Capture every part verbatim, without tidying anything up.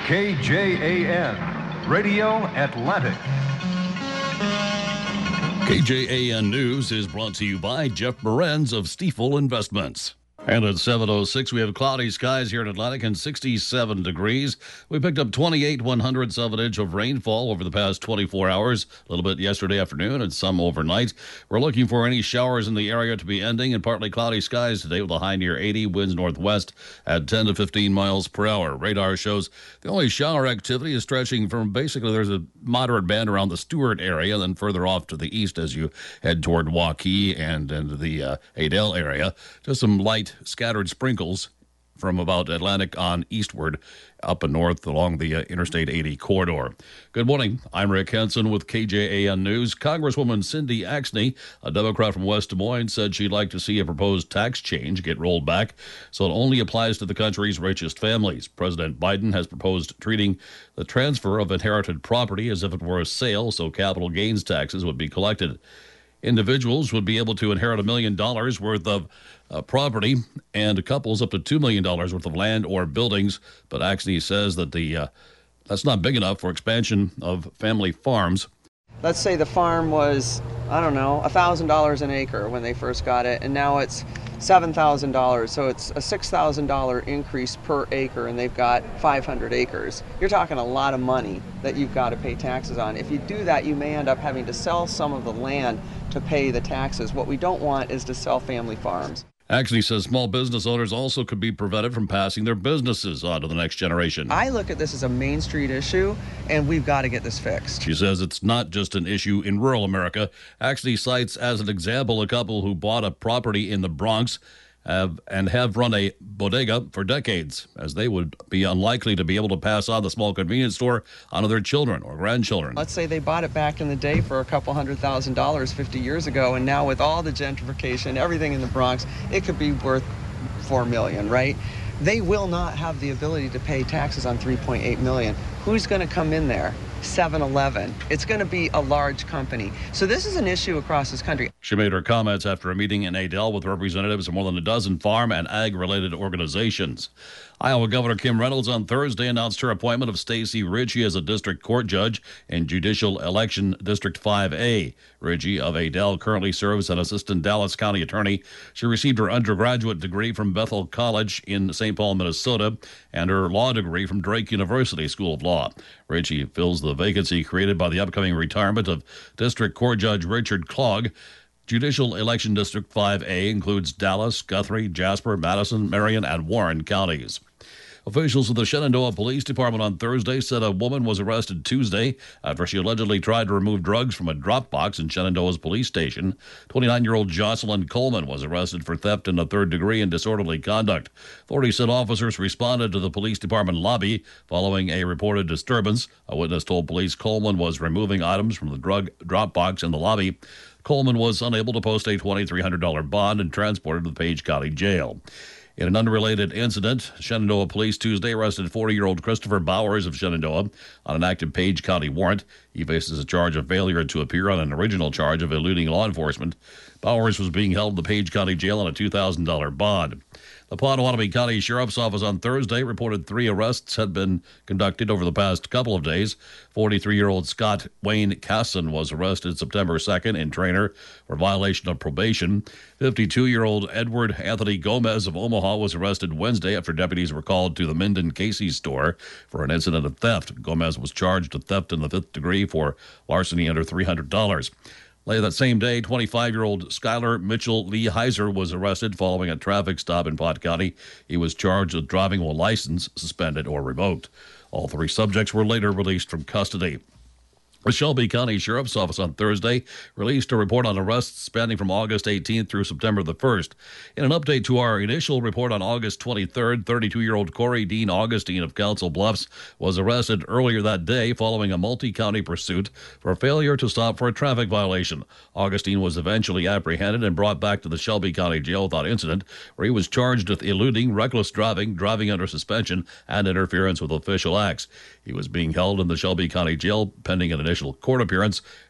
K J A N, Radio Atlantic. K J A N News is brought to you by Jeff Morenz of Stiefel Investments. And at seven oh six, we have cloudy skies here in Atlantic and sixty-seven degrees. We picked up twenty-eight one hundredths of an inch of rainfall over the past twenty-four hours, a little bit yesterday afternoon and some overnight. We're looking for any showers in the area to be ending and partly cloudy skies today with a high near eighty, winds northwest at ten to fifteen miles per hour. Radar shows the only shower activity is stretching from basically there's a moderate band around the Stewart area, and then further off to the east as you head toward Waukee and into the uh, Adel area. Just some light scattered sprinkles from about Atlantic on eastward up and north along the uh, Interstate eighty corridor. Good morning. I'm Rick Henson with K J A N News. Congresswoman Cindy Axne, a Democrat from West Des Moines, said she'd like to see a proposed tax change get rolled back so it only applies to the country's richest families. President Biden has proposed treating the transfer of inherited property as if it were a sale, so capital gains taxes would be collected. Individuals would be able to inherit a million dollars worth of uh, property, and couples up to two million dollars worth of land or buildings. But Axne says that the uh, that's not big enough for expansion of family farms. Let's say the farm was, I don't know, one thousand dollars an acre when they first got it, and now it's seven thousand dollars. So it's a six thousand dollars increase per acre, and they've got five hundred acres. You're talking a lot of money that you've got to pay taxes on. If you do that, you may end up having to sell some of the land to pay the taxes. What we don't want is to sell family farms. Axne says small business owners also could be prevented from passing their businesses on to the next generation. I look at this as a Main Street issue, and we've got to get this fixed. She says it's not just an issue in rural America. Axne cites as an example a couple who bought a property in the Bronx have, and have run a bodega for decades, as they would be unlikely to be able to pass on the small convenience store onto their children or grandchildren. Let's say they bought it back in the day for a couple hundred thousand dollars fifty years ago, and now with all the gentrification, everything in the Bronx, it could be worth four million dollars, right? They will not have the ability to pay taxes on three point eight million dollars. Who's going to come in there? seven eleven. It's going to be a large company. So this is an issue across this country. She made her comments after a meeting in Adel with representatives of more than a dozen farm and ag-related organizations. Iowa Governor Kim Reynolds on Thursday announced her appointment of Stacy Ritchie as a district court judge in Judicial Election District five A. Ritchie of Adel currently serves as assistant Dallas County attorney. She received her undergraduate degree from Bethel College in Saint Paul, Minnesota, and her law degree from Drake University School of Law. Ritchie fills the vacancy created by the upcoming retirement of District Court Judge Richard Klogg. Judicial Election District five A includes Dallas, Guthrie, Jasper, Madison, Marion, and Warren counties. Officials of the Shenandoah Police Department on Thursday said a woman was arrested Tuesday after she allegedly tried to remove drugs from a drop box in Shenandoah's police station. twenty-nine-year-old Jocelyn Coleman was arrested for theft in the third degree and disorderly conduct. Authorities said officers responded to the police department lobby following a reported disturbance. A witness told police Coleman was removing items from the drug drop box in the lobby. Coleman was unable to post a twenty-three hundred dollars bond and transported to the Page County Jail. In an unrelated incident, Shenandoah police Tuesday arrested forty-year-old Christopher Bowers of Shenandoah on an active Page County warrant. He faces a charge of failure to appear on an original charge of eluding law enforcement. Bowers was being held in the Page County Jail on a two thousand dollars bond. The Potawatomi County Sheriff's Office on Thursday reported three arrests had been conducted over the past couple of days. forty-three-year-old Scott Wayne Casson was arrested September second in Trainer for violation of probation. fifty-two-year-old Edward Anthony Gomez of Omaha was arrested Wednesday after deputies were called to the Minden Casey store for an incident of theft. Gomez was charged with theft in the fifth degree for larceny under three hundred dollars. Later that same day, twenty-five-year-old Skylar Mitchell Lee Heiser was arrested following a traffic stop in Pot County. He was charged with driving while license suspended or revoked. All three subjects were later released from custody. The Shelby County Sheriff's Office on Thursday released a report on arrests spanning from August eighteenth through September the first. In an update to our initial report on August twenty-third, thirty-two-year-old Corey Dean Augustine of Council Bluffs was arrested earlier that day following a multi-county pursuit for failure to stop for a traffic violation. Augustine was eventually apprehended and brought back to the Shelby County Jail without incident, where he was charged with eluding, reckless driving, driving under suspension, and interference with official acts. He was being held in the Shelby County Jail pending an initial court appearance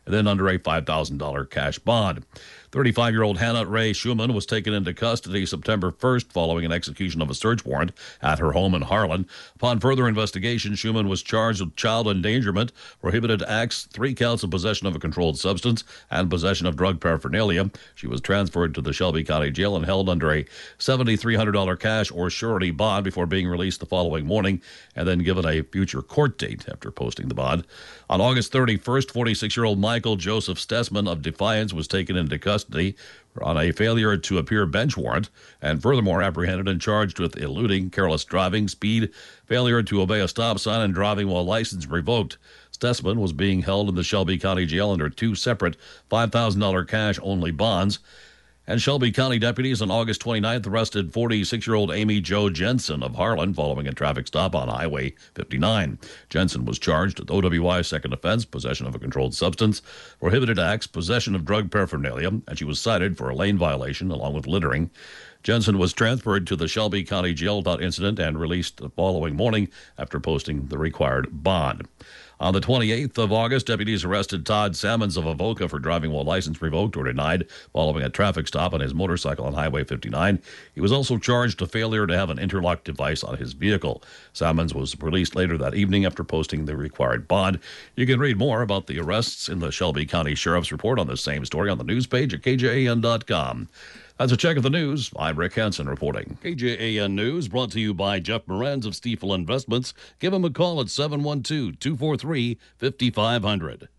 and then under a five thousand dollars cash bond. thirty-five-year-old Hannah Ray Schumann was taken into custody September first following an execution of a search warrant at her home in Harlan. Upon further investigation, Schumann was charged with child endangerment, prohibited acts, three counts of possession of a controlled substance, and possession of drug paraphernalia. She was transferred to the Shelby County Jail and held under a seven thousand three hundred dollars cash or surety bond before being released the following morning and then given a future court date after posting the bond. On August thirty-first, forty-six-year-old Michael Joseph Stessman of Defiance was taken into custody on a failure to appear bench warrant and furthermore apprehended and charged with eluding, careless driving, speed, failure to obey a stop sign, and driving while license revoked. Stessman was being held in the Shelby County Jail under two separate five thousand dollars cash-only bonds. And Shelby County deputies on August twenty-ninth arrested forty-six-year-old Amy Jo Jensen of Harlan following a traffic stop on Highway fifty-nine. Jensen was charged with O W I second offense, possession of a controlled substance, prohibited acts, possession of drug paraphernalia, and she was cited for a lane violation along with littering. Jensen was transferred to the Shelby County Jail without incident and released the following morning after posting the required bond. On the twenty-eighth of August, deputies arrested Todd Salmons of Avoca for driving while license revoked or denied following a traffic stop on his motorcycle on Highway fifty-nine. He was also charged with failure to have an interlock device on his vehicle. Salmons was released later that evening after posting the required bond. You can read more about the arrests in the Shelby County Sheriff's Report on the same story on the news page at K J A N dot com. That's a check of the news. I'm Rick Hansen reporting. K J A N News brought to you by Jeff Moranz of Stiefel Investments. Give him a call at seven one two, two four three, five five zero zero.